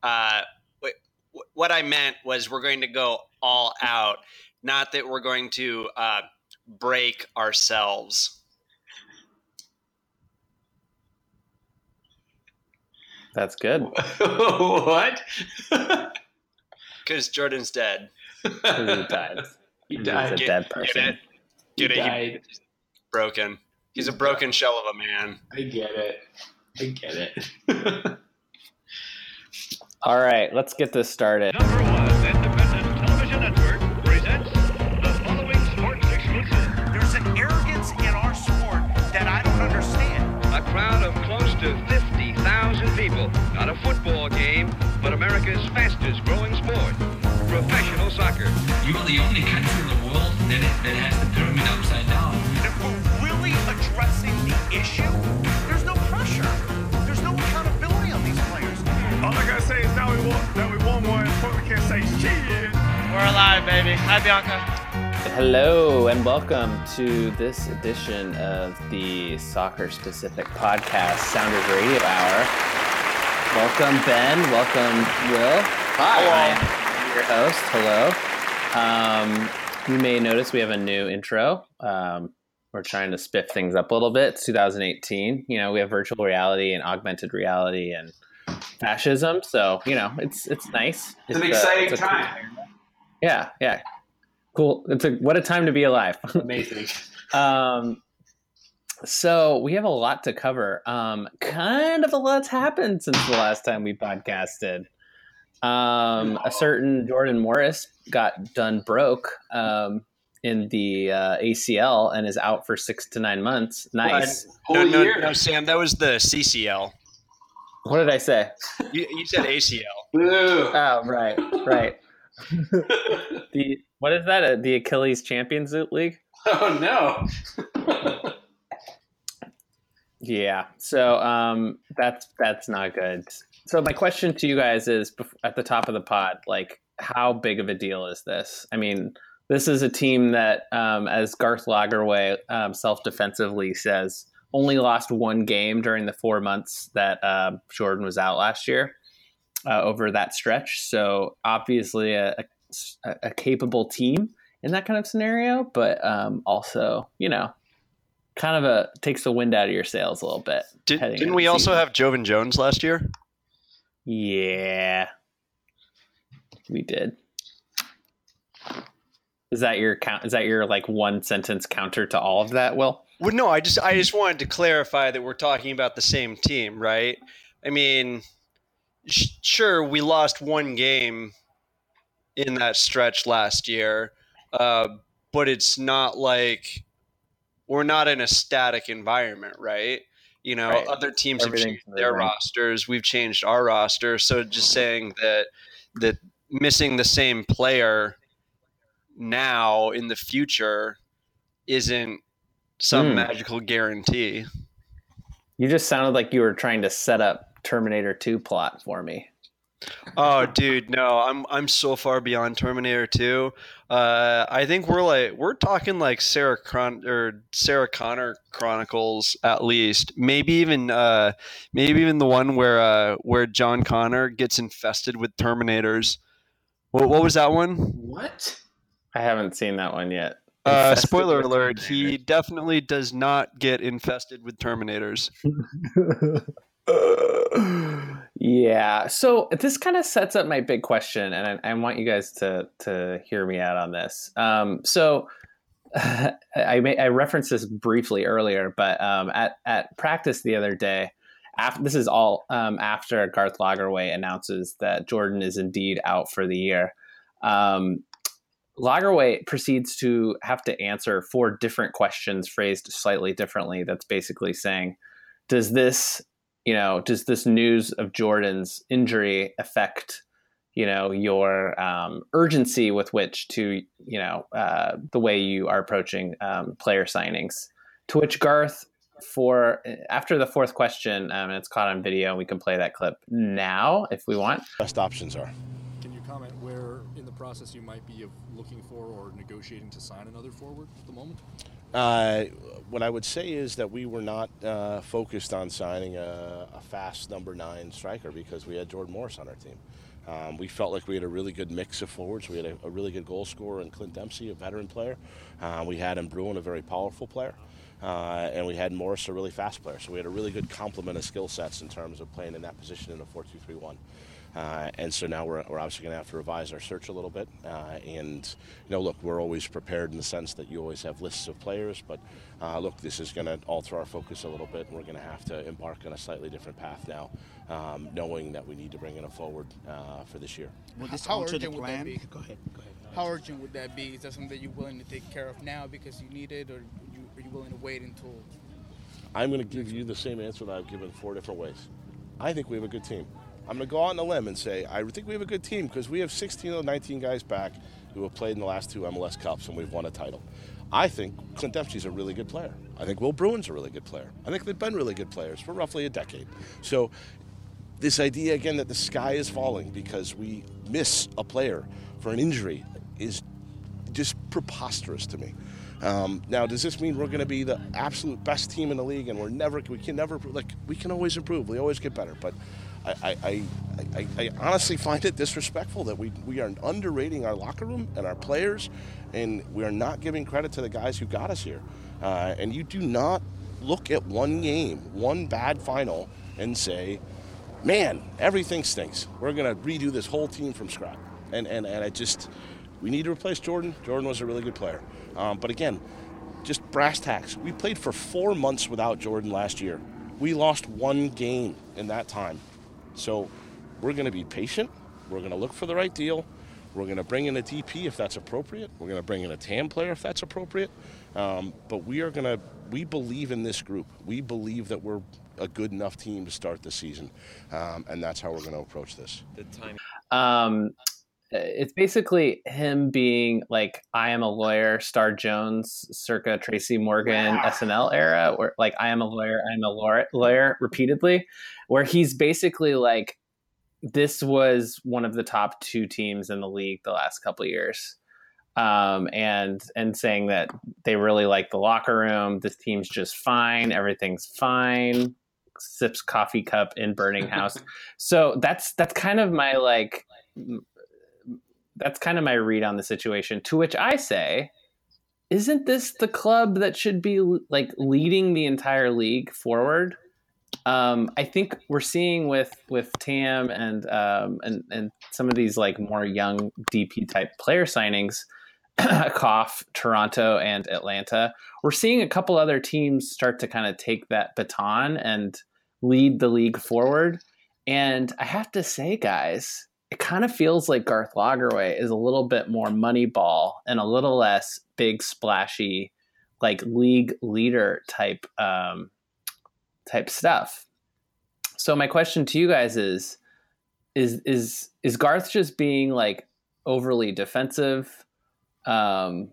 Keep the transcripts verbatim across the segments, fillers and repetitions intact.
Uh, what I meant was we're going to go all out, not that we're going to uh, break ourselves. That's good. What? Because Jordan's dead. He died. He died. He's a dead person. Get it? Get he it? died. He's broken. He's a broken shell of a man. I get it. I get it. All right, let's get this started. Number one independent television network presents the following sports exclusive. There's an arrogance in our sport that I don't understand. A crowd of close to fifty thousand people. Not a football game, but America's fastest growing sport. Professional soccer. You are the only country in the world that, it, that has the pyramid upside down. If we're really addressing the issue, there's no pressure. There's no accountability on these players. All I gotta say is now we won, that we won one. But we can't say shit. We're alive, baby. Hi, Bianca. Hello, and welcome to this edition of the soccer-specific podcast, Sounders Radio Hour. Welcome, Ben. Welcome, Will. Hi. I'm your host. Hello. Um, you may notice we have a new intro. Um, we're trying to spiff things up a little bit. It's two thousand eighteen. You know, we have virtual reality and augmented reality and fascism. So, you know, it's it's nice. It's, an a- exciting it's a- time. Yeah, yeah. Cool. It's a what a time to be alive. Amazing. Um, so we have a lot to cover. Um, kind of a lot's happened since the last time we podcasted. Um, a certain Jordan Morris got done broke um, in the uh, A C L and is out for six to nine months. Nice. Whole No, no, year. no, Sam, that was the C C L. What did I say? You, you said A C L. Boo. Oh, right, right. the what is that? Uh, the Achilles Champions League? Oh no. Yeah. So um, that's that's not good. So my question to you guys is bef- at the top of the pod, like, how big of a deal is this? I mean, this is a team that, um, as Garth Lagerwey um, self-defensively says, only lost one game during the four months that uh, Jordan was out last year uh, over that stretch. So obviously a, a, a capable team in that kind of scenario, but um, also, you know, kind of a takes the wind out of your sails a little bit. Did, heading didn't into we the also season. have Jovan Jones last year? Yeah, we did. Is that your count? Is that your like one sentence counter to all of that, Will? Well, no, I just I just wanted to clarify that we're talking about the same team, right? I mean, sh- sure, we lost one game in that stretch last year, uh, but it's not like we're not in a static environment, right? You know, Right. other teams have Everything's changed their moving. rosters. We've changed our roster. So just saying that that missing the same player now in the future isn't some Hmm. magical guarantee. You just sounded like you were trying to set up Terminator two plot for me. Oh, dude, no, I'm I'm so far beyond Terminator two. Uh, I think we're like we're talking like Sarah Cron or Sarah Connor Chronicles at least. Maybe even uh, maybe even the one where uh, where John Connor gets infested with Terminators. What what was that one? What? I haven't seen that one yet. Uh, Infested spoiler with alert: he Terminators. definitely does not get infested with Terminators. Yeah. So this kind of sets up my big question, and I, I want you guys to to hear me out on this. Um, so I may, I referenced this briefly earlier, but um, at at practice the other day, after this is all um, after Garth Lagerwey announces that Jordan is indeed out for the year. Um, Lagerwey proceeds to have to answer four different questions phrased slightly differently. That's basically saying, does this, you know, does this news of Jordan's injury affect, you know, your um, urgency with which to, you know, uh, the way you are approaching um, player signings? To which Garth, for after the fourth question, um, and it's caught on video, we can play that clip now if we want. Best options are. Can you comment where in the process you might be of looking for or negotiating to sign another forward at the moment? Uh, what I would say is that we were not uh, focused on signing a, a fast number nine striker because we had Jordan Morris on our team. Um, we felt like we had a really good mix of forwards. We had a, a really good goal scorer in Clint Dempsey, a veteran player. Uh, we had in Bruin, a very powerful player. Uh, and we had Morris, a really fast player. So we had a really good complement of skill sets in terms of playing in that position in a four two three one. Uh, and so now we're, we're obviously going to have to revise our search a little bit. Uh, and, you know, look, we're always prepared in the sense that you always have lists of players. But, uh, look, this is going to alter our focus a little bit. And we're going to have to embark on a slightly different path now, um, knowing that we need to bring in a forward uh, for this year. Will this How alter the urgent would plan? that be? Go ahead. Go ahead. How urgent would that be? Is that something that you're willing to take care of now because you need it, or you, are you willing to wait until? I'm going to give you the same answer that I've given four different ways. I think we have a good team. I'm going to go out on a limb and say I think we have a good team because we have sixteen of the nineteen guys back who have played in the last two M L S Cups and we've won a title. I think Clint Dempsey's a really good player. I think Will Bruin's a really good player. I think they've been really good players for roughly a decade. So this idea, again, that the sky is falling because we miss a player for an injury is just preposterous to me. Um, now, does this mean we're going to be the absolute best team in the league and we're never, we can never, like, we can always improve. We always get better. But I, I, I, I honestly find it disrespectful that we, we are underrating our locker room and our players, and we are not giving credit to the guys who got us here. Uh, and you do not look at one game, one bad final, and say, man, everything stinks. We're going to redo this whole team from scratch. And, and, and I just, we need to replace Jordan. Jordan was a really good player. Um, but again, just brass tacks. We played for four months without Jordan last year. We lost one game in that time. So we're going to be patient. We're going to look for the right deal. We're going to bring in a D P if that's appropriate. We're going to bring in a T A M player if that's appropriate. Um, but we are going to, we believe in this group. We believe that we're a good enough team to start the season. Um, and that's how we're going to approach this. The time. Um, it's basically him being like, I am a lawyer, Star Jones, circa Tracy Morgan, wow. S N L era, where like, I am a lawyer, I'm a lawyer, lawyer repeatedly, where he's basically like, this was one of the top two teams in the league the last couple of years. Um, and, and saying that they really like the locker room. This team's just fine. Everything's fine. Sips coffee cup in burning house. So that's, that's kind of my, like, that's kind of my read on the situation, to which I say, isn't this the club that should be like leading the entire league forward? Um, I think we're seeing with, with T A M and, um, and, and some of these like more young D P type player signings, Koff, Toronto, and Atlanta. We're seeing a couple other teams start to kind of take that baton and lead the league forward. And I have to say, guys, it kind of feels like Garth Lagerwey is a little bit more money ball and a little less big splashy, like league leader type, um, type stuff. So my question to you guys is, is, is, is Garth just being like overly defensive? Um,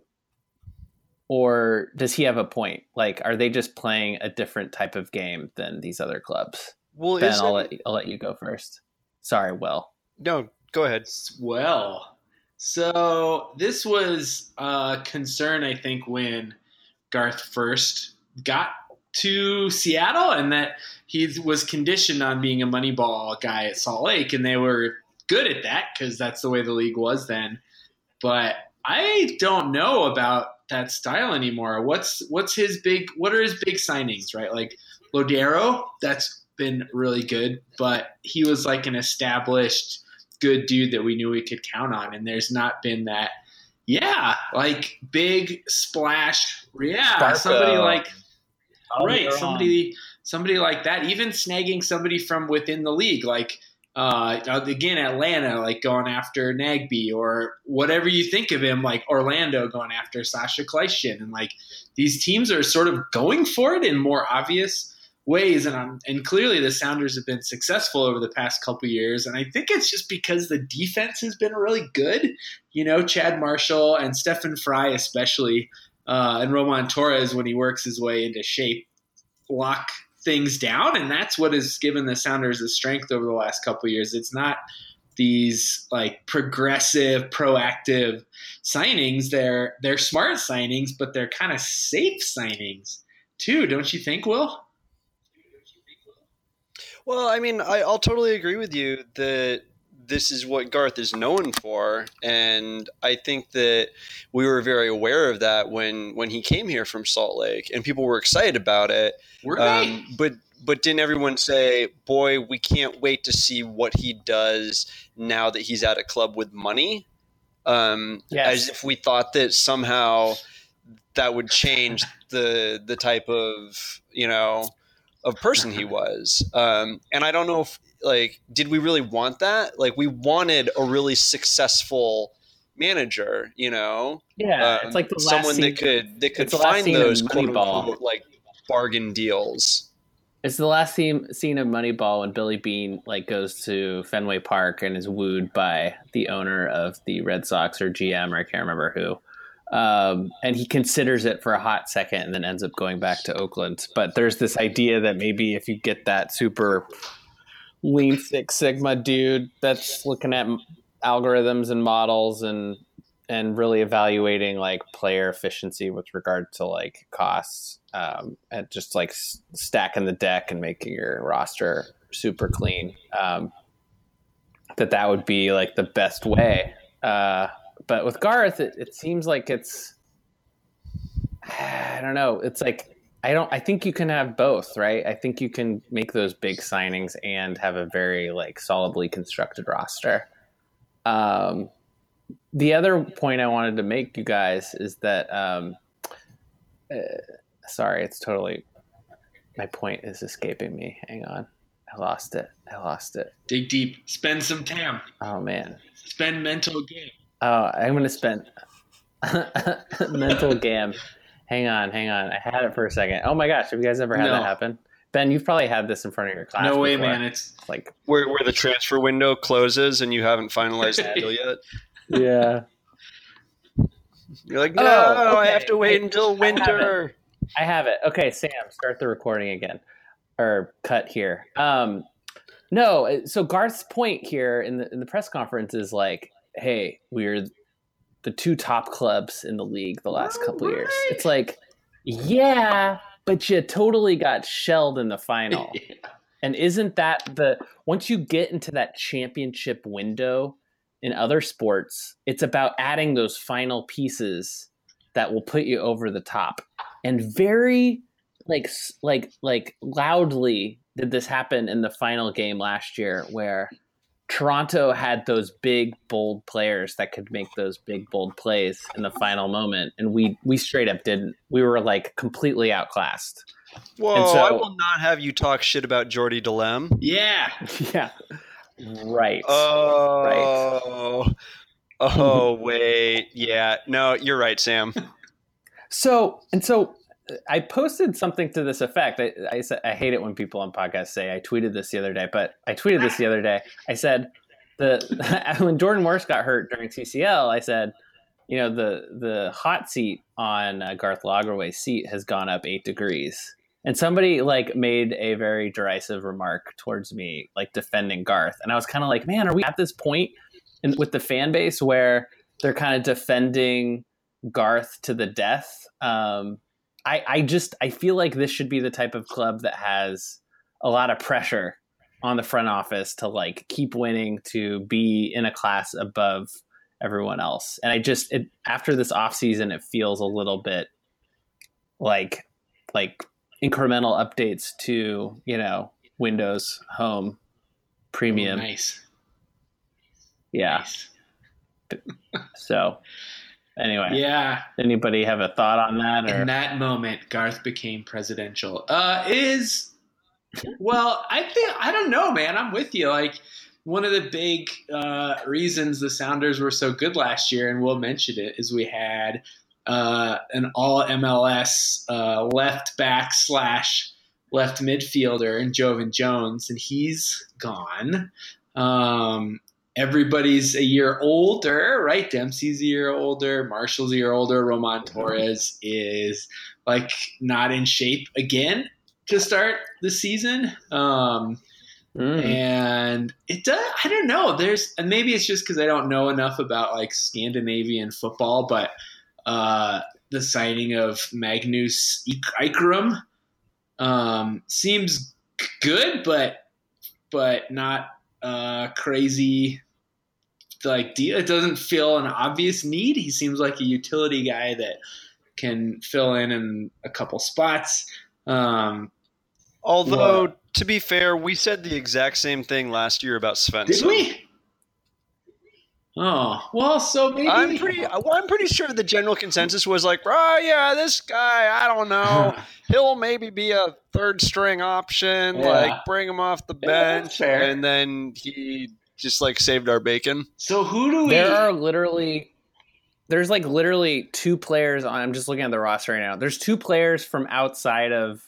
or does he have a point? Like, are they just playing a different type of game than these other clubs? Well, Ben, I'll let, I'll let you go first. Sorry, Will. No, go ahead. Well, so this was a concern, I think, when Garth first got to Seattle, and that he was conditioned on being a Moneyball guy at Salt Lake, and they were good at that because that's the way the league was then. But I don't know about that style anymore. What's what's his big? What are his big signings? Right, like Lodero. That's been really good, but he was like an established good dude that we knew we could count on, and there's not been that. Yeah, like big splash. Yeah, Sparko. somebody like oh, right, somebody somebody like that. Even snagging somebody from within the league, like. Uh, again, Atlanta, like going after Nagbe or whatever you think of him, like Orlando going after Sasha Kleishin. And like these teams are sort of going for it in more obvious ways. And um, and clearly the Sounders have been successful over the past couple of years. And I think it's just because the defense has been really good. You know, Chad Marshall and Stephen Fry especially, uh, and Roman Torres when he works his way into shape, lock things down, and that's what has given the Sounders the strength over the last couple of years. It's not these like progressive, proactive signings. They're they're smart signings, but they're kind of safe signings too, don't you think, Will? Well, I mean, I, I'll totally agree with you that this is what Garth is known for, and I think that we were very aware of that when when he came here from Salt Lake, and people were excited about it. Were um, they? But but didn't everyone say, "Boy, we can't wait to see what he does now that he's at a club with money"? Um, Yes. As if we thought that somehow that would change the the type of you know of person he was. Um, and I don't know if like did we really want that? Like we wanted a really successful manager, you know? Yeah, Um, it's like the last someone scene, that could that could it's the last find scene of those quote Moneyball. unquote like bargain deals. It's the last scene scene of Moneyball when Billy Beane like goes to Fenway Park and is wooed by the owner of the Red Sox or G M or I can't remember who. Um, and he considers it for a hot second and then ends up going back to Oakland. But there's this idea that maybe if you get that super lean Six Sigma dude that's looking at algorithms and models and and really evaluating like player efficiency with regard to like costs, um, and just like s- stacking the deck and making your roster super clean, um, that that would be like the best way. Uh, but with Garth, it, it seems like it's, I don't know. It's like, I don't, I think you can have both, right? I think you can make those big signings and have a very like solidly constructed roster. Um, the other point I wanted to make, you guys, is that, um, uh, sorry, it's totally, my point is escaping me. Hang on. I lost it. I lost it. Dig deep. Spend some time. Oh, man. Spend mental game. Oh, I'm going to spend mental gam. Hang on, hang on. I had it for a second. Oh my gosh, have you guys ever had No. that happen? Ben, you've probably had this in front of your class. No way, before. man. It's like Where where the transfer window closes and you haven't finalized the deal yet. yeah. You're like, no, Oh, I okay. have to wait I- until I have winter. I have it. Okay, Sam, start the recording again. Or cut here. Um no, so Garth's point here in the in the press conference is like, hey, we're the two top clubs in the league the last couple of years. It's like, yeah, but you totally got shelled in the final. And isn't that the once you get into that championship window in other sports, it's about adding those final pieces that will put you over the top. And very like like like loudly did this happen in the final game last year where Toronto had those big, bold players that could make those big, bold plays in the final moment, and we we straight up didn't. We were like completely outclassed. Whoa, And so- I will not have you talk shit about Jordy DeLem. yeah. Yeah, right. Oh, oh, wait. Yeah, no, you're right, Sam. So and so, I posted something to this effect. I, I said I hate it when people on podcasts say I tweeted this the other day, but I tweeted this the other day. I said the when Jordan Morris got hurt during T C L, I said, you know, the the hot seat on uh, Garth Lagerwey's seat has gone up eight degrees. And somebody like made a very derisive remark towards me, like defending Garth. And I was kind of like, man, are we at this point in, with the fan base where they're kind of defending Garth to the death? Um, I, I just, I feel like this should be the type of club that has a lot of pressure on the front office to like keep winning, to be in a class above everyone else. And I just, it, after this offseason, it feels a little bit like, like, incremental updates to, you know, Windows Home Premium. Oh, nice. Yeah. Nice. So anyway, Yeah. anybody have a thought on that? Or In that moment, Garth became presidential. Uh, is well, I think I don't know, man. I'm with you. Like one of the big uh, reasons the Sounders were so good last year, and we'll mention it, is we had uh, an all M L S uh, left back slash left midfielder in Jovan Jones, and he's gone. Um, everybody's a year older, right? Dempsey's a year older. Marshall's a year older. Roman Torres is like not in shape again to start the season. Um, Mm. And it does, I don't know. There's, and maybe it's just because I don't know enough about like Scandinavian football, but uh, the signing of Magnus Ikerum um, seems good, but but not uh, crazy. Like, it doesn't feel an obvious need. He seems like a utility guy that can fill in in a couple spots. Um, Although, what? to be fair, we said the exact same thing last year about Svensson. Did we? Oh, well, so maybe I'm pretty. Well, I'm pretty sure the general consensus was like, oh yeah, this guy. I don't know. He'll maybe be a third string option. Yeah. Like, bring him off the Yeah, bench, that's fair. and then he just like saved our bacon. So who do we? There are literally, there's like literally two players on. I'm just looking at the roster right now. There's two players from outside of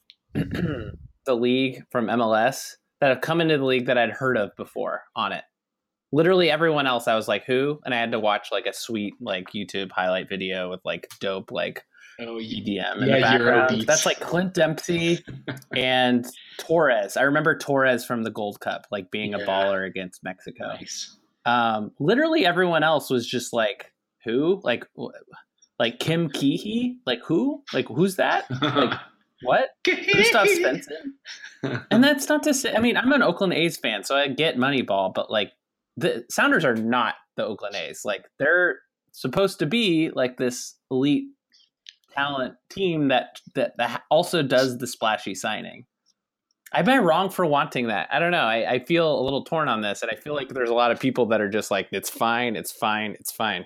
the league from M L S that have come into the league that I'd heard of before on it. Literally everyone else, I was like, who? And I had to watch like a sweet like YouTube highlight video with like dope like oh, E D M in yeah, the background. Eurobeats. That's like Clint Dempsey and Torres. I remember Torres from the Gold Cup, like being Yeah. a baller against Mexico. Nice. Um, literally everyone else was just like, who? Like, wh- like Kim Keehee? Like who? Like who's that? Like what? Gustav Svensson? And that's not to say. I mean, I'm an Oakland A's fan, so I get Moneyball, but like the Sounders are not the Oakland A's. Like they're supposed to be like this elite talent team that that, that also does the splashy signing. Am I wrong for wanting that? I don't know. I, I feel a little torn on this, and I feel like there's a lot of people that are just like, it's fine, it's fine, it's fine.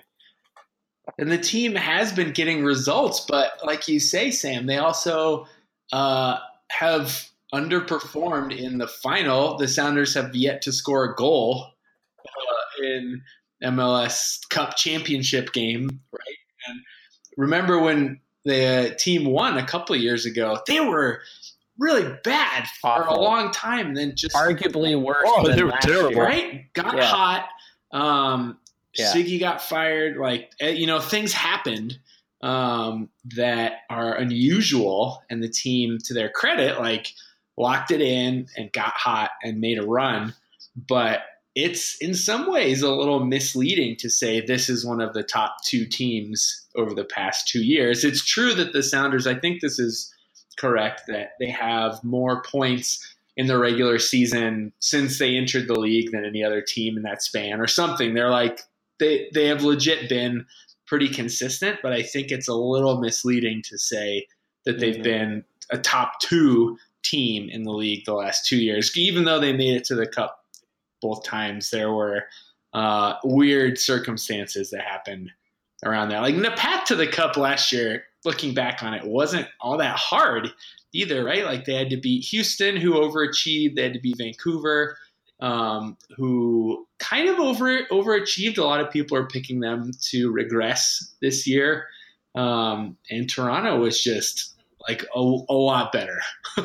And the team has been getting results, but like you say, Sam, they also uh, have underperformed in the final. The Sounders have yet to score a goal uh, in M L S Cup championship game, right? And remember when the team won a couple of years ago, they were really bad for Awful. a long time, and then just Arguably worse Oh, than they were last terrible. year. right got Yeah. hot. Um, Yeah. Siggy got fired. Like eh, you know, things happened um, that are unusual, and the team, to their credit, like locked it in and got hot and made a run. But it's in some ways a little misleading to say this is one of the top two teams over the past two years. It's true that the Sounders, I think this is correct, that they have more points in the regular season since they entered the league than any other team in that span or something. They're like, they, they have legit been pretty consistent, but I think it's a little misleading to say that they've Mhm. been a top two team in the league the last two years. Even though they made it to the Cup both times, there were uh, weird circumstances that happened around there. Like the path to the Cup last year, looking back on it, wasn't all that hard either, right? Like they had to beat Houston, who overachieved. They had to beat Vancouver, um, who kind of over overachieved. A lot of people are picking them to regress this year. Um, and Toronto was just like a, a lot better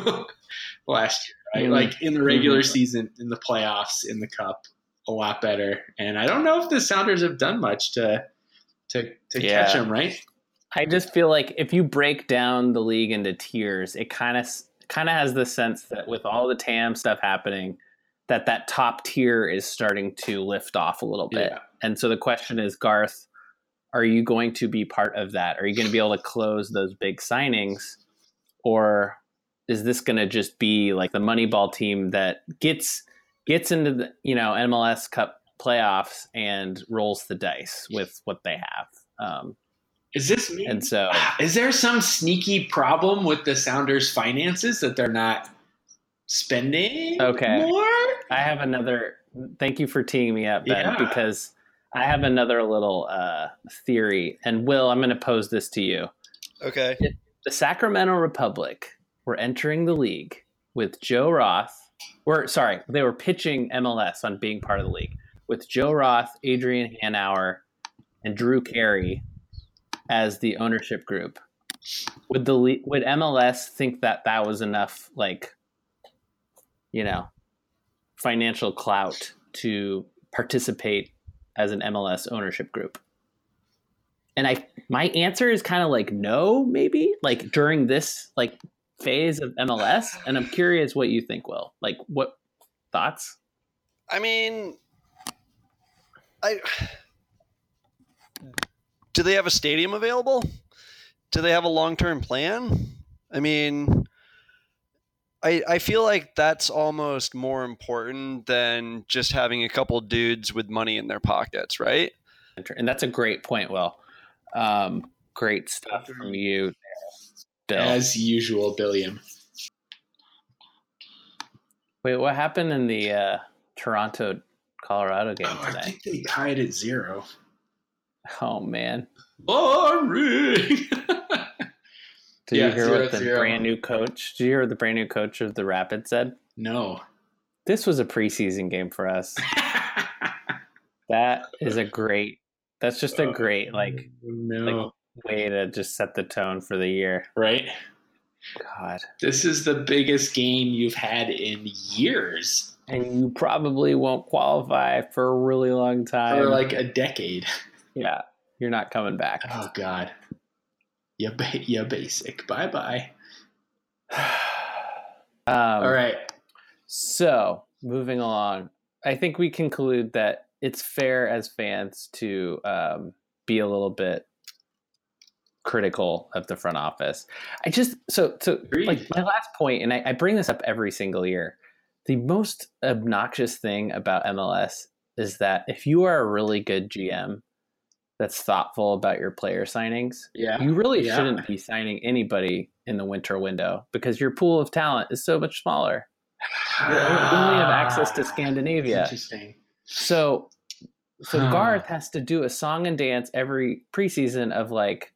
last year, right? Mm-hmm. Like in the regular Mm-hmm. season, in the playoffs, in the Cup, a lot better. And I don't know if the Sounders have done much to to, to Yeah. catch them, right? I just feel like if you break down the league into tiers, it kind of kind of has the sense that with all the T A M stuff happening, that that top tier is starting to lift off a little bit. Yeah. And so the question is, Garth, are you going to be part of that? Are you going to be able to close those big signings? Or is this going to just be like the Moneyball team that gets gets into the, you know, M L S Cup playoffs and rolls the dice with what they have? Um, Is this me? and so Is there some sneaky problem with the Sounders' finances that they're not spending Okay. more? I have another. Thank you for teeing me up, Ben, Yeah. because I have another little uh, theory. And Will, I'm going to pose this to you. Okay. The Sacramento Republic were entering the league with Joe Roth. Or sorry, they were pitching M L S on being part of the league with Joe Roth, Adrian Hanauer, and Drew Carey as the ownership group. Would the le- would M L S think that that was enough, like, you know, financial clout to participate as an M L S ownership group? And I, my answer is kind of like no, maybe like during this like phase of M L S. And I'm curious what you think, Will. Like, what Thoughts? I mean, I do they have a stadium available? Do they have a long-term plan? I mean, I I feel like that's almost more important than just having a couple dudes with money in their pockets, right? And that's a great point, Will. Um, great stuff from you, Bill. As usual, Billiam. Wait, what happened in the uh, Toronto Colorado game oh, today? I think they tied at zero. Oh man! Boring. Did yeah, you hear zero, what the zero. brand new coach? Did you hear what the brand new coach of the Rapids said? No. This was a preseason game for us. That is a great. That's just a great like, no. like way to just set the tone for the year, right? God, this is the biggest game you've had in years, and you probably won't qualify for a really long time, for like a decade. Yeah, you're not coming back. Oh God, you ba- you basic. Bye bye. um, All right. So moving along, I think we conclude that it's fair as fans to um, be a little bit critical of the front office. I just so so Agreed. Like my last point, and I, I bring this up every single year. The most obnoxious thing about M L S is that if you are a really good G M that's thoughtful about your player signings, yeah, you really yeah. shouldn't be signing anybody in the winter window because your pool of talent is so much smaller. You only have access to Scandinavia. Interesting. So, so Huh. Garth has to do a song and dance every preseason of like,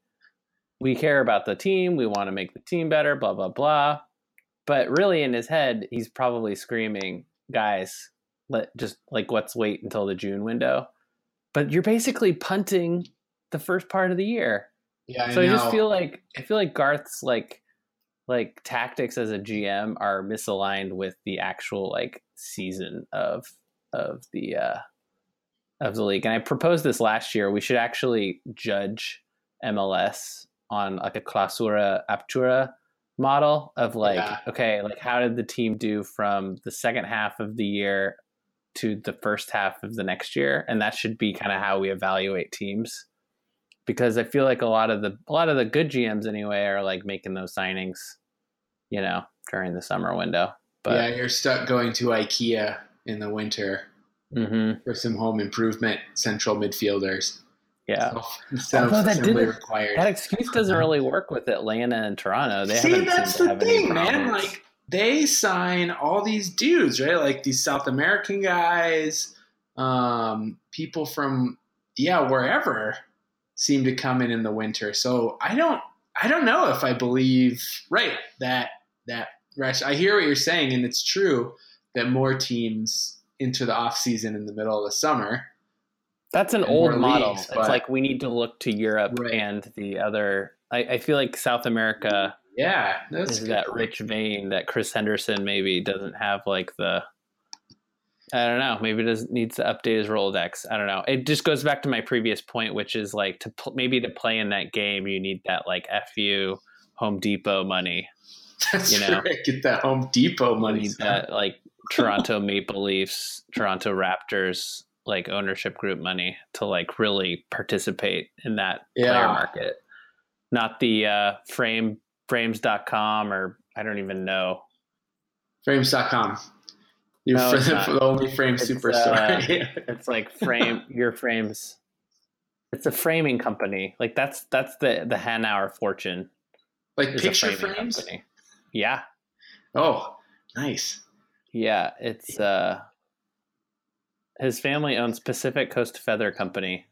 we care about the team, we want to make the team better, blah blah blah. But really, in his head, he's probably screaming, "Guys, let just like let's wait until the June window." But you're basically punting the first part of the year. Yeah, I so I, know. just feel like I feel like Garth's like like tactics as a G M are misaligned with the actual like season of of the uh, of the league. And I proposed this last year. We should actually judge M L S on like a clausura aptura model of like, Yeah. okay, like how did the team do from the second half of the year to the first half of the next year? And that should be kind of how we evaluate teams. Because I feel like a lot of the a lot of the good G Ms anyway are like making those signings, you know, during the summer window. But yeah, you're stuck going to IKEA in the winter mm-hmm. for some home improvement central midfielders. Yeah, so, although that didn't required. That excuse doesn't really work with Atlanta and Toronto. They See, haven't that's seemed the to have any thing, man. problems. Like they sign all these dudes, right? Like these South American guys, um, people from yeah wherever seem to come in in the winter. So I don't, I don't know if I believe right that that rush. I hear what you're saying, and it's true that more teams enter the off season in the middle of the summer. That's an and old more model. leagues, It's but- like we need to look to Europe Right. and the other. I, I feel like South America Yeah, that's is a good that point. rich vein that Chris Henderson maybe doesn't have like the. I don't know. Maybe does needs to update his Rolodex. I don't know. It just goes back to my previous point, which is like to pl- maybe to play in that game, you need that like F U Home Depot money. That's you know, right. Get that Home Depot You money. need that like Toronto Maple Leafs, Toronto Raptors like ownership group money to like really participate in that Yeah. player market. Not the uh, frame frames dot com or I don't even know. Frames dot com. You're No, for it's the, not. for the only frame It's, superstore. uh, It's like frame your frames. It's a framing company. Like that's that's the the Hanauer fortune. like is a picture framing frames? company. Yeah. Oh, nice. Yeah, it's uh his family owns Pacific Coast Feather Company.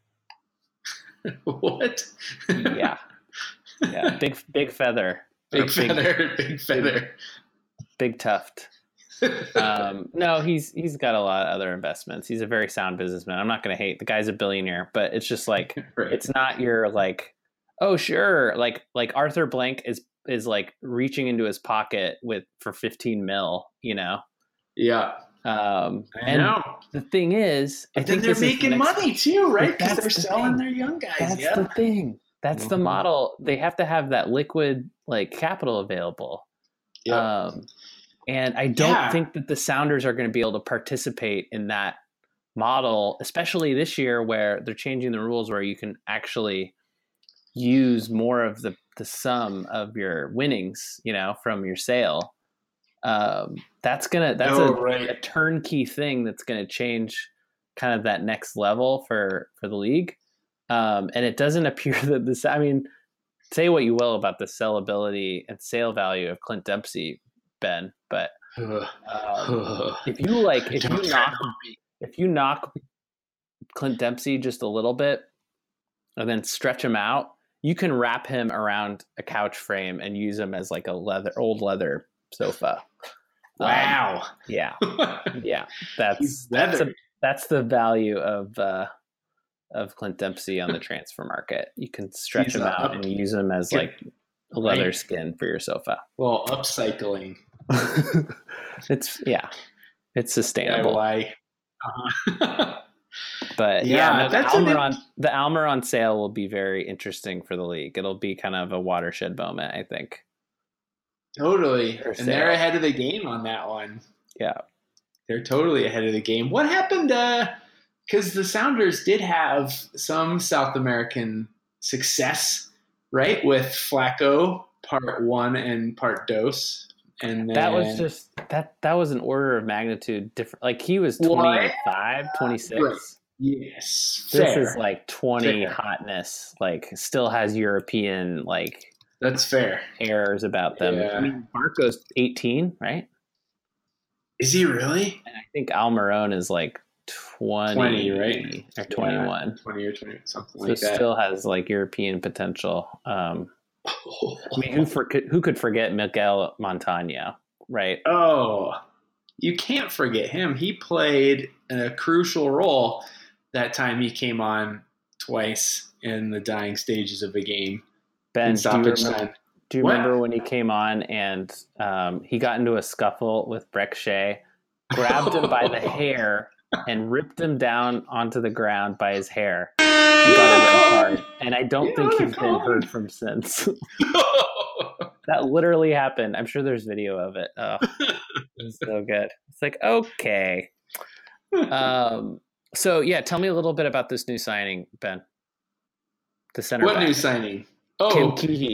What? Yeah. Yeah, big big feather. Big Or feather, big feather. Big tuft. Um, no, he's he's got a lot of other investments. He's a very sound businessman. I'm not going to hate the guy's a billionaire, but it's just like Right. it's not your like, oh sure, like like Arthur Blank is is like reaching into his pocket with for fifteen mil, you know. Yeah, Um, I and know. the thing is, I But then think they're this is the making next- money too, right? Because That's they're the selling thing. their young guys. That's yeah. the thing. That's the Mhm. model. They have to have that liquid like capital available. Yep. Um, And I don't Yeah. think that the Sounders are going to be able to participate in that model, especially this year where they're changing the rules where you can actually use more of the, the sum of your winnings, you know, from your sale. Um, that's gonna that's Oh, a, right. a turnkey thing that's gonna change kind of that next level for for the league. Um, and it doesn't appear that this. I mean, say what you will about the sellability and sale value of Clint Dempsey, Ben, but um, if you like, if you knock, if you knock Clint Dempsey just a little bit, and then stretch him out, you can wrap him around a couch frame and use him as like a leather, old leather sofa. Wow. Um, yeah, yeah. That's He's that's, a, leather. that's the value of uh, of Clint Dempsey on the transfer market. You can stretch He's him a out up- and use him as Good. like a leather Right. skin for your sofa. Well, upcycling. It's yeah, it's D I sustainable. Y. Uh-huh. But Yeah, yeah, no, the that's an Almiron the Almiron sale will be very interesting for the league. It'll be kind of a watershed moment, I think. Totally. Their And they're sale. ahead of the game on that one. Yeah. They're totally ahead of the game. What happened? Because the Sounders did have some South American success, right? With Flacco, part one and part dos. And then, That was just that that was an order of magnitude different. Like he was What? twenty-five, twenty-six. Right. Yes. This Fair. is like twenty Fair. hotness. Like still has European like That's fair. errors about them. Yeah. I mean, Barco's eighteen, right? Is he really? And I think Almiron is like twenty, twenty, right? or twenty-one. Yeah, twenty or twenty, something So like that. still has like European potential. Um, I mean, who for, who could forget Miguel Montano, right? Oh, you can't forget him. He played a crucial role that time he came on twice in the dying stages of a game. Ben, in do you stoppage remember, time. do you What? remember when he came on and um, he got into a scuffle with Breck Shea, grabbed him by the hair and ripped him down onto the ground by his hair and got a red card. And I don't You think got a he's been card. heard from since. That literally happened. I'm sure there's video of it. Oh, it's so good. It's like, okay. Um, so yeah, tell me a little bit about this new signing, Ben. The center What back. new signing? Kim Oh,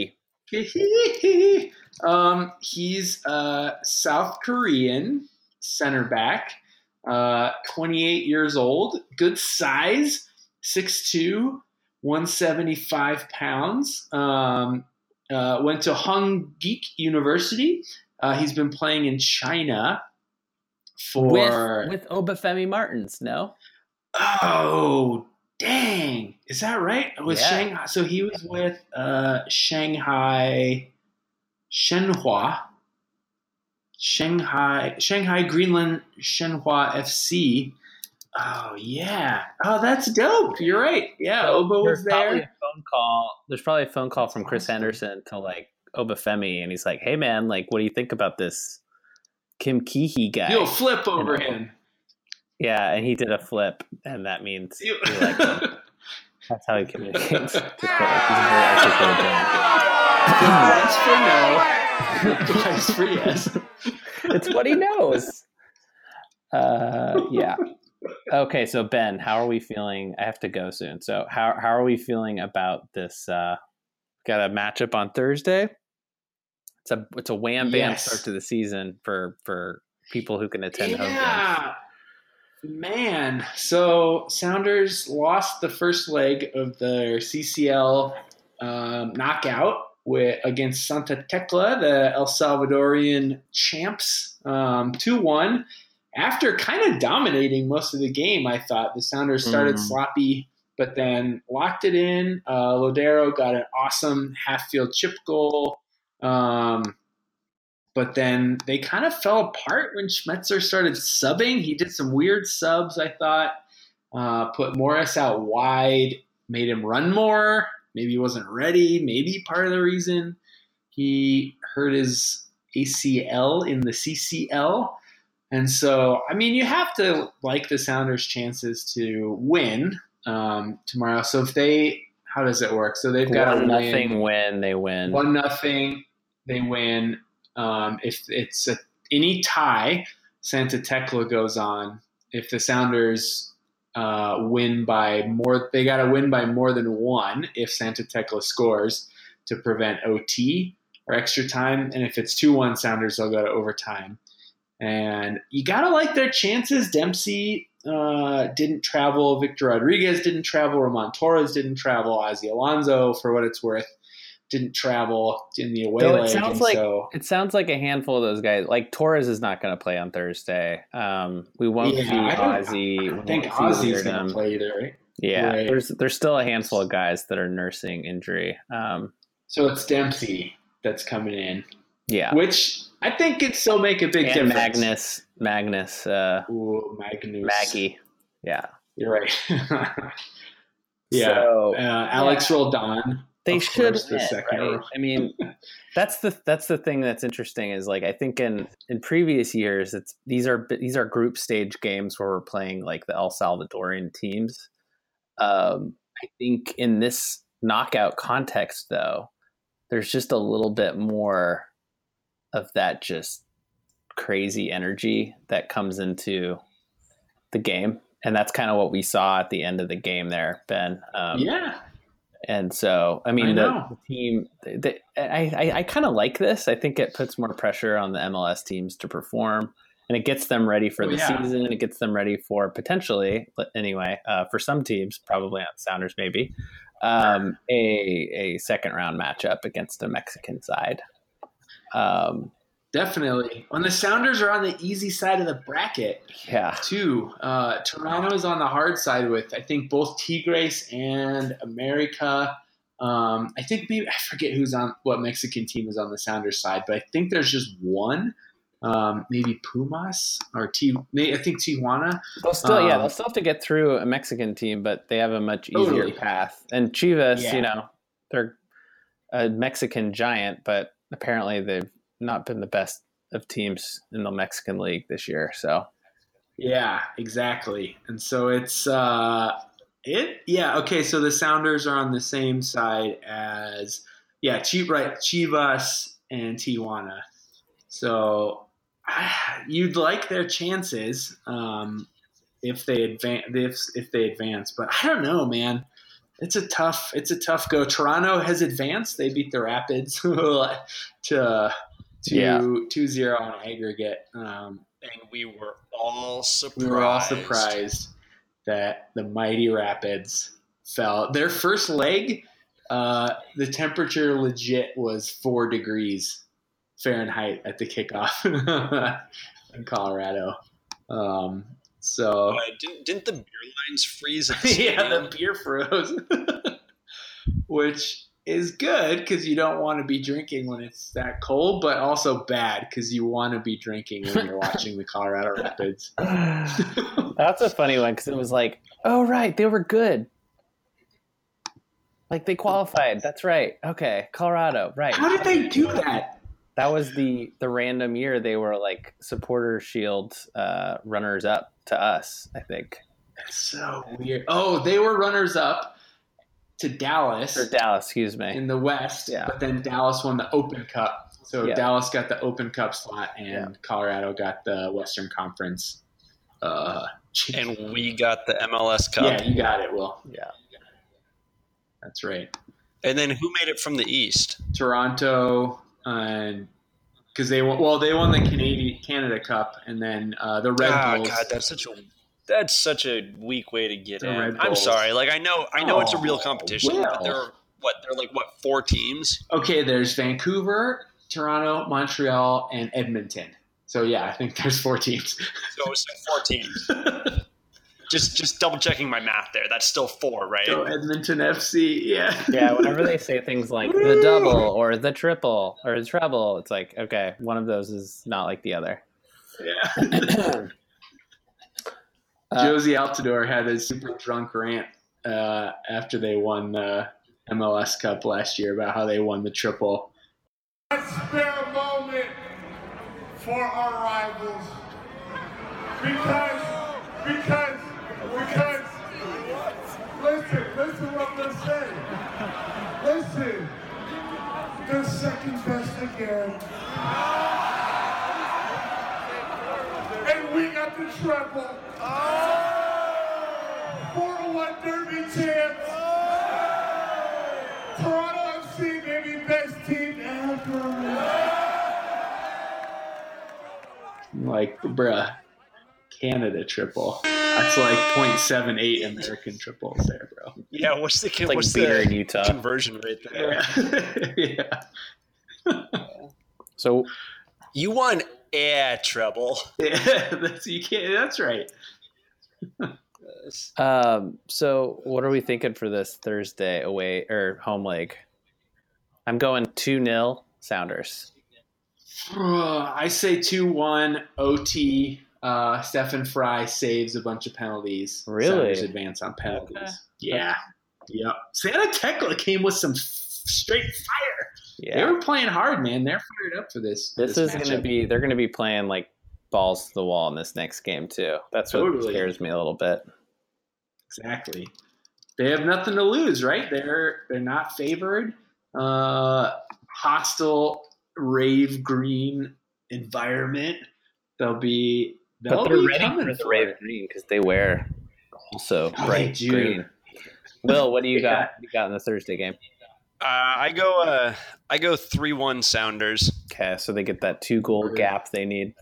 Keehee. um, he's a South Korean center back, uh, twenty-eight years old, good size, six two, one seventy-five pounds. Um, uh, went to Hongik University. Uh, he's been playing in China for. With, with Obafemi Martins, no? Oh, dang. Is that right? With Yeah. Shanghai. So he was with uh, Shanghai Shenhua. Shanghai Shanghai Greenland Shenhua F C. Oh yeah. Oh, that's dope. You're right. Yeah, Oba was There's probably there. a phone call. There's probably a phone call from Chris Henderson to like Obafemi, and he's like, "Hey man, like, what do you think about this Kim Keehee guy?" You'll flip over You know? him. Yeah, and he did a flip, and that means You- he liked him. That's how he communicates. Just that, like, he's a very articulate guy. Once for no. Twice for yes. It's what he knows. Uh, yeah. Okay, so Ben, how are we feeling? I have to go soon. So how how are we feeling about this? Uh, got a matchup on Thursday. It's a it's a wham bam Yes. start to the season for for people who can attend home games. Yeah. Man, so Sounders lost the first leg of their C C L um, knockout with against Santa Tecla, the El Salvadorian champs, um, two one. After kind of dominating most of the game, I thought the Sounders started Mm. sloppy, but then locked it in. Uh, Lodero got an awesome half-field chip goal. Um, But then they kind of fell apart when Schmetzer started subbing. He did some weird subs, I thought. Uh, put Morris out wide, made him run more. Maybe he wasn't ready. Maybe part of the reason he hurt his A C L in the C C L. And so, I mean, you have to like the Sounders' chances to win um, tomorrow. So if they, how does it work? So they've got One to nothing win. win, they win. One nothing, they win. Um, if it's a any tie Santa Tecla goes on, if the Sounders uh, win by more, they got to win by more than one if Santa Tecla scores to prevent O T or extra time. And if it's two one Sounders, they'll go to overtime. And you got to like their chances. Dempsey uh, didn't travel. Victor Rodriguez didn't travel. Ramon Torres didn't travel. Ozzie Alonso, for what it's worth, didn't travel in the away so leg. It sounds like so, it sounds like a handful of those guys. Like Torres is not going to play on Thursday. Um, we won't yeah, see Ozzie. I think Ozzie's going to play either, right? Yeah, right. there's there's still a handful of guys that are nursing injury. Um, so it's Dempsey that's coming in. Yeah, which I think could still make a big and difference. Magnus, Magnus, uh, Ooh, Magnus, Maggie. Yeah, you're right. yeah, so, uh, Alex yeah. Roldan. They should course, the win, second right? I mean, that's the that's the thing that's interesting is like I think in, in previous years it's these are these are group stage games where we're playing like the El Salvadorian teams. Um, I think in this knockout context though, there's just a little bit more of that just crazy energy that comes into the game, and that's kind of what we saw at the end of the game there, Ben. Um, yeah. And so, I mean, I the, the team, the, I, I, I kind of like this. I think it puts more pressure on the M L S teams to perform, and it gets them ready for oh, the yeah. season. It gets them ready for potentially, anyway, uh, for some teams, probably on Sounders, maybe, um, a, a second round matchup against a Mexican side. Um, Definitely. When the Sounders are on the easy side of the bracket, yeah, too. Uh, Toronto's on the hard side with, I think, both Tigres and America. Um, I think maybe, I forget who's on, what Mexican team is on the Sounders side, but I think there's just one. Um, maybe Pumas or T. I think Tijuana. They'll still, um, yeah, they'll Um, still have to get through a Mexican team, but they have a much easier Totally. path. And Chivas, Yeah. you know, they're a Mexican giant, but apparently they've not been the best of teams in the Mexican League this year. So, Yeah, exactly. And so it's uh it yeah, okay, so the Sounders are on the same side as yeah, Ch- right, Chivas and Tijuana. So ah, you'd like their chances um if they advance if if they advance, but I don't know, man. It's a tough it's a tough go. Toronto has advanced. They beat the Rapids to to Yeah. two zero on aggregate. Um And we were all surprised. We were all surprised that the mighty Rapids fell. Their first leg, uh, the temperature legit was four degrees Fahrenheit at the kickoff in Colorado. Um, so Uh, didn't, didn't the beer lines freeze at the yeah, stadium? the beer froze, which is good because you don't want to be drinking when it's that cold, but also bad because you want to be drinking when you're watching the Colorado Rapids. that's a funny one because it was like, oh, right, they were good. Like they qualified. That's right. Okay, Colorado, right. How did they do that? That was the the random year they were like supporter shield uh, runners up to us, I think. That's so weird. Oh, they were runners up to Dallas. Or Dallas, excuse me. In the West, yeah. But then Dallas won the Open Cup. So yeah. Dallas got the Open Cup slot and yeah. Colorado got the Western Conference. Uh, and we got the M L S Cup. Yeah, you got it, Will. Yeah. That's right. And then who made it from the East? Toronto, and because they won, well, they won the Canadian Canada Cup, and then uh, the Red ah, Bulls. God, that's such a that's such a weak way to get The in. Red I'm Bulls. sorry. Like I know, I know Oh, it's a real competition, well. but there are what there are like what four teams. Okay, there's Vancouver, Toronto, Montreal, and Edmonton. So yeah, I think there's four teams. So it's like four teams. just just double checking my math there. That's still four, right? Go Edmonton F C, yeah. Yeah, whenever they say things like the double or the triple or the treble, it's like, okay, one of those is not like the other. Yeah. uh, Josie Altidore had a super drunk rant uh, after they won the M L S Cup last year about how they won the triple. Let's spare a moment for our rivals. Because, because, because, listen, listen what they're saying. Listen, they're second best again. got the triple. Oh! four oh one Derby champs. Oh! Toronto F C, baby, best team ever. Like, bruh, Canada triple. That's like point seven eight American triples there, bro. Yeah, what's the It's like what's beer the in Utah. conversion rate there? Yeah. yeah. So You won air trouble. Yeah, that's you can't. That's right. Um, so what are we thinking for this Thursday away or home leg? I'm going two nil Sounders. I say two one O T. Uh, Stephen Fry saves a bunch of penalties. Really? Sounders advance on penalties. Okay. Yeah. Yep. Santa Tecla came with some f- straight fire. Yeah. They were playing hard, man. They're fired up for this. This, this is going to be, they're going to be playing like balls to the wall in this next game too. That's what totally. scares me a little bit. Exactly. They have nothing to lose, right? They're they're not favored. Uh, hostile rave green environment. They'll be they'll but they're be ready coming for the for rave it. green because they wear also Oh, bright they do. green. Will, what do you Yeah. got? You got in the Thursday game? Uh, I go. Uh, I go three one Sounders. Okay, so they get that two goal gap they need.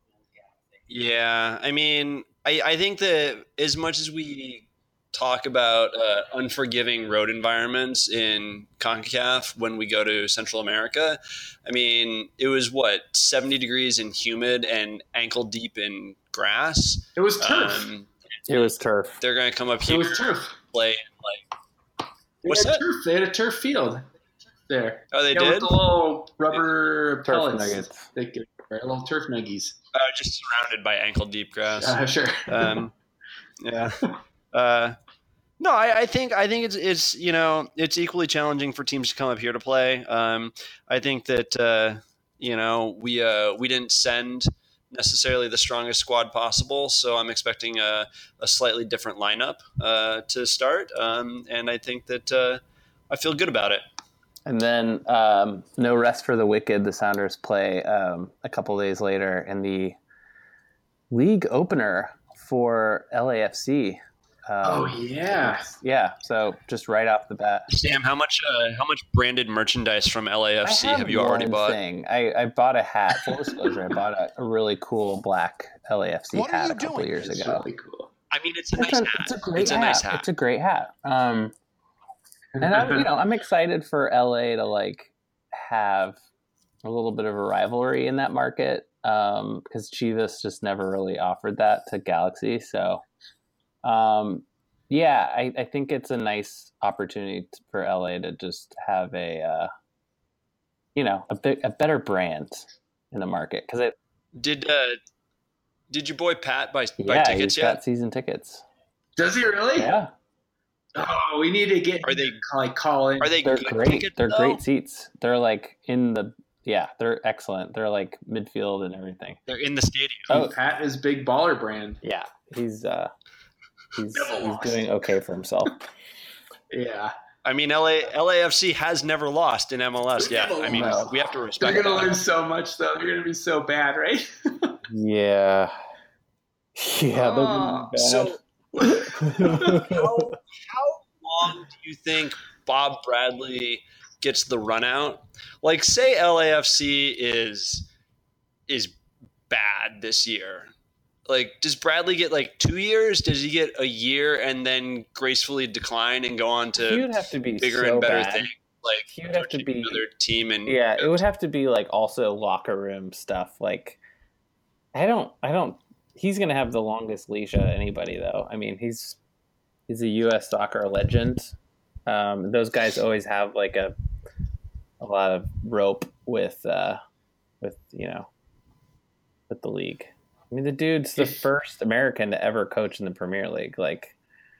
Yeah, I mean, I, I think that as much as we talk about uh, unforgiving road environments in CONCACAF when we go to Central America, I mean, it was what seventy degrees and humid and ankle deep in grass. It was turf. Um, It was turf. they're going to come up it here was turf. play like. They What's had that? turf. They had a turf field there. Oh, they yeah, did? with the little rubber Turf pellets. nuggets. They could, right, little turf nuggies. Uh, just surrounded by ankle deep grass. Uh, sure. um, yeah. Uh, no, I, I think I think it's it's you know it's equally challenging for teams to come up here to play. Um, I think that uh, you know we uh, we didn't send necessarily the strongest squad possible, so I'm expecting a, a slightly different lineup uh, to start, um, and I think that uh, I feel good about it. And then um, no rest for the wicked. The Sounders play um, a couple days later in the league opener for L A F C. Um, Oh yeah. yeah. So just right off the bat, Sam, how much uh, how much branded merchandise from L A F C I have you already one bought? Thing. I, I bought a hat. Full disclosure, I bought a, a really cool black L A F C What are hat you a couple doing? years It's ago. really cool. I mean, it's a It's nice a, hat. it's a great It's a hat. nice hat. It's a great hat. Um, and I, you know, I'm excited for L A to like have a little bit of a rivalry in that market um, because Chivas just never really offered that to Galaxy. So, um, yeah, I, I think it's a nice opportunity for L A to just have a, uh, you know, a bit a better brand in the market because it. Did uh, did your boy Pat buy, buy Yeah, tickets he's yet? got season tickets. Does he really? Yeah, Oh, we need to get Are they like call in. are they they're good great. tickets, They're though? great seats. They're like in the yeah, they're excellent. They're like midfield and everything. They're in the stadium. Oh, Pat is big baller brand. yeah, he's uh, he's Never he's lost. doing okay for himself. Yeah. I mean, L A L A F C has never lost in M L S yet. I mean, lost. we have to They're respect gonna that. lose so much though. They're gonna be so bad, right? Yeah, yeah, they're Oh, gonna be bad. So, how how long do you think Bob Bradley gets the run out? Like, say L A F C is is bad this year. Like, does Bradley get like two years? Does he get a year and then gracefully decline and go on he to would have to be bigger so and better bad. things? Like, He would have to coaching be- another team and Yeah, it would have to be like also locker room stuff. Like, I don't, I don't. He's gonna have the longest leash of anybody, though. I mean, he's he's a U S soccer legend. Um, those guys always have like a a lot of rope with uh, with you know with the league. I mean, the dude's the first American to ever coach in the Premier League. Like,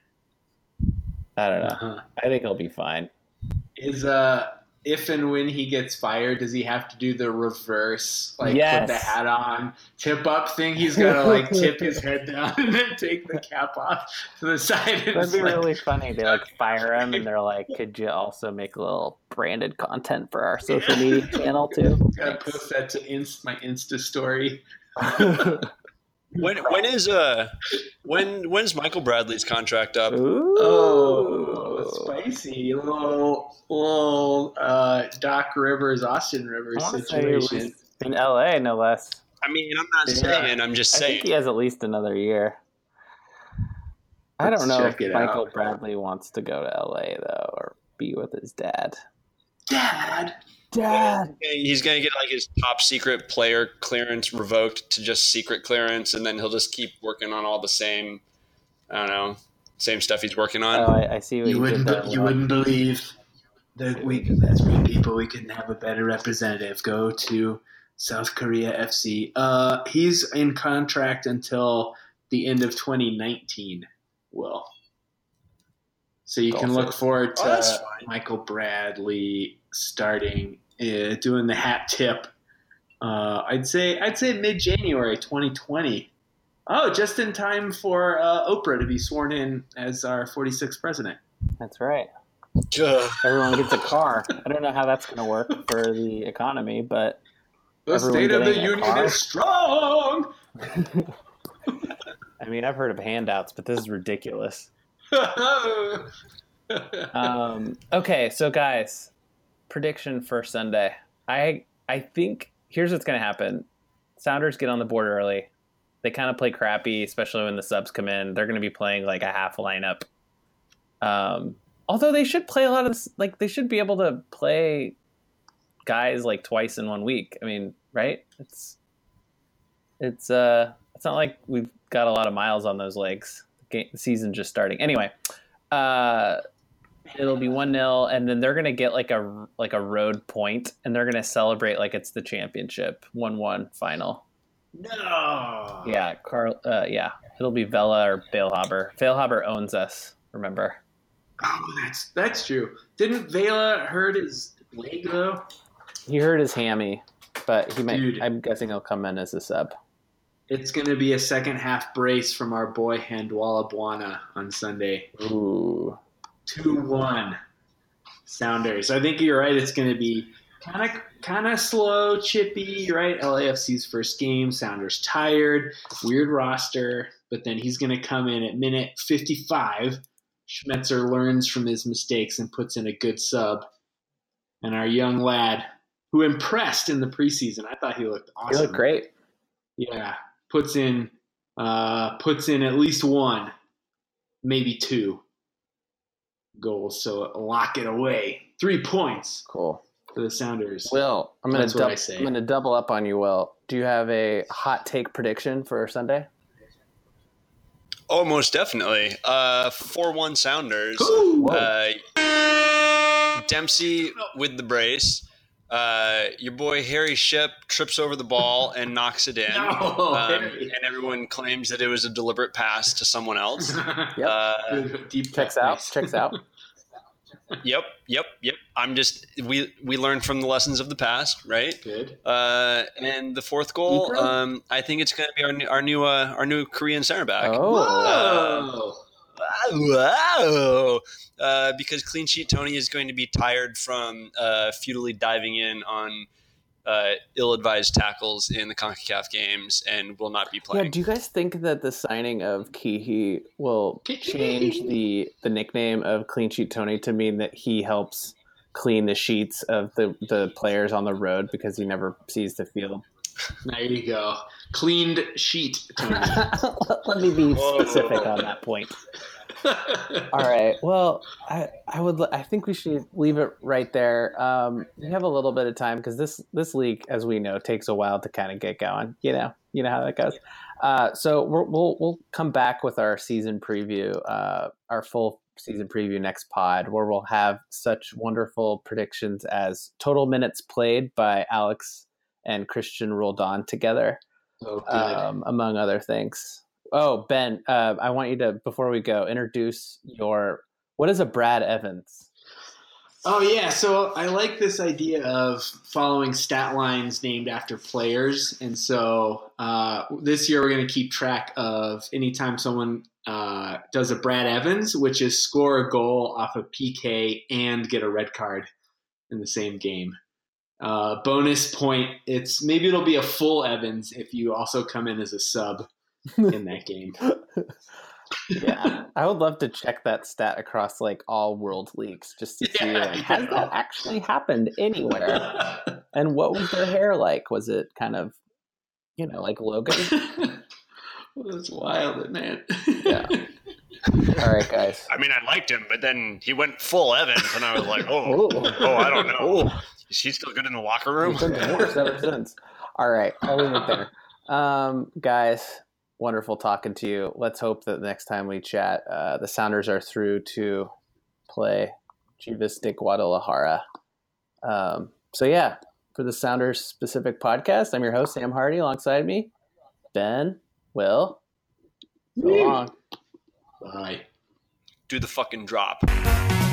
I don't know. Uh-huh. I think he'll be fine. Is uh if and when he gets fired, does he have to do the reverse, like Yes. put the hat on, tip up thing? He's got to like tip his head down and then take the cap off to the side. And That'd it's be like, really funny. They like fire him, and they're like, "Could you also make a little branded content for our social media channel too?" gotta post that to inst- my Insta story. When when is uh when when's Michael Bradley's contract up? Ooh. Oh, spicy little little uh, Doc Rivers, Austin Rivers I wanna say it was situation. in L A, no less. I mean, I'm not Yeah. saying. I'm just I saying. think he has at least another year. I Let's don't know check if it Michael out. Bradley wants to go to L A though, or be with his dad. Dad. Dad. He's gonna get like his top secret player clearance revoked to just secret clearance, and then he'll just keep working on all the same, I don't know, same stuff he's working on. Oh, I, I see what You you, wouldn't, did there. you Will. wouldn't believe that we, as we people, we couldn't have a better representative. Go to South Korea F C. Uh, he's in contract until the end of twenty nineteen. Will. So you can look forward to Oh, that's fine. Michael Bradley starting, uh, doing the hat tip. Uh, I'd say I'd say mid January twenty twenty. Oh, just in time for uh, Oprah to be sworn in as our forty-sixth president. That's right. Ugh. Everyone gets a car. I don't know how that's going to work for the economy, but The everyone State of the getting a Union car? is strong. I mean, I've heard of handouts, but this is ridiculous. Um, okay, so guys, prediction for Sunday. I I think here's what's going to happen. Sounders get on the board early. They kind of play crappy, especially when the subs come in. They're going to be playing like a half lineup. Um, although they should play a lot of this, like they should be able to play guys like twice in one week. I mean, right? It's it's uh it's not like we've got a lot of miles on those legs. The, game, the season's just starting. Anyway, uh, it'll be one nil, and then they're gonna get like a like a road point, and they're gonna celebrate like it's the championship. one one final. No. Yeah, Carl. Uh, yeah, it'll be Vela or Balehaber. Balehaber owns us. Remember? Oh, that's that's true. Didn't Vela hurt his leg though? He hurt his hammy, but he might. Dude. I'm guessing he'll come in as a sub. It's going to be a second half brace from our boy Handwalla Bwana on Sunday. Ooh. two one Sounders. I think you're right. It's going to be kind of kind of slow, chippy, right? L A F C's first game. Sounders tired. Weird roster. But then he's going to come in at minute fifty-five. Schmetzer learns from his mistakes and puts in a good sub. And our young lad, who impressed in the preseason, I thought he looked awesome. He looked great. Yeah, puts in uh, puts in at least one, maybe two goals. So lock it away. Three points. Cool. For the Sounders. Will, I'm gonna That's what dub- I say. I'm gonna double up on you, Will. Do you have a hot take prediction for Sunday? Oh, most definitely. Uh, four one Sounders. Ooh. Uh, Dempsey with the brace. Uh, your boy Harry Ship trips over the ball and knocks it in. No, um, Harry. and everyone claims that it was a deliberate pass to someone else. Yep. Uh, Deep Checks cut. out. Nice. Checks out. yep, yep, yep. I'm just we we learned from the lessons of the past, right? Good. Uh, and the fourth goal, Deep um, I think it's going to be our new our new uh, our new Korean center back. Oh. Whoa. Wow. Uh, because Clean Sheet Tony is going to be tired from uh, futilely diving in on uh, ill-advised tackles in the CONCACAF games and will not be Yeah. playing. Do you guys think that the signing of Kihi will change the the nickname of Clean Sheet Tony to mean that he helps clean the sheets of the the players on the road because he never sees the field? There you go. Cleaned sheet, Tony. Let me be specific on that point. All right. Well, I, I would. I think we should leave it right there. Um, we have a little bit of time because this this league, as we know, takes a while to kind of get going. You know, you know how that goes. Uh, so we're, we'll we'll come back with our season preview, uh, our full season preview next pod, where we'll have such wonderful predictions as total minutes played by Alex and Christian Roldan together, Oh, good. um, among other things. Oh, Ben, uh, I want you to, before we go, introduce your, what is a Brad Evans? Oh, yeah. So I like this idea of following stat lines named after players. And so uh, this year we're going to keep track of anytime someone uh, does a Brad Evans, which is score a goal off a P K and get a red card in the same game. Uh, bonus point, it's maybe it'll be a full Evans if you also come in as a sub. in that game. Yeah, I would love to check that stat across like all world leagues just to see Yeah, like has that actually happened anywhere, and what was their hair like? Was it kind of, you know, like Logan? Well, that's wild, man. Yeah. All right, guys. I mean, I liked him, but then he went full Evans, and I was like, oh, oh, I don't know. Oh. Is he still good in the locker room? He's been divorced ever since. All right, I'll leave it there. Um, guys, wonderful talking to you. Let's hope that next time we chat, uh, the Sounders are through to play Chivas de Guadalajara. Um, so, yeah, for the Sounders specific podcast, I'm your host, Sam Hardy. Alongside me, Ben, Will. So long. Bye. Do the fucking drop.